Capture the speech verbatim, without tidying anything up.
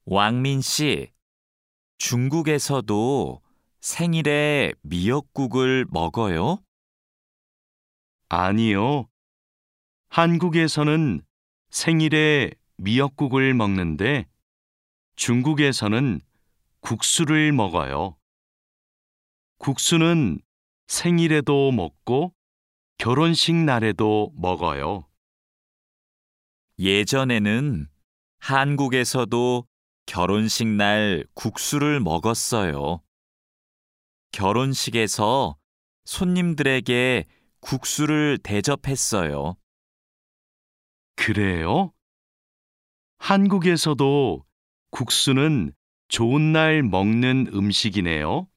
왕민 씨, 중국에서도 생일에 미역국을 먹어요? 아니요. 한국에서는 생일에 미역국을 먹는데 중국에서는 국수를 먹어요. 국수는 생일에도 먹고 결혼식 날에도 먹어요. 예전에는 한국에서도 결혼식 날 국수를 먹었어요. 결혼식에서 손님들에게 국수를 대접했어요. 그래요? 한국에서도 국수는 좋은 날 먹는 음식이네요.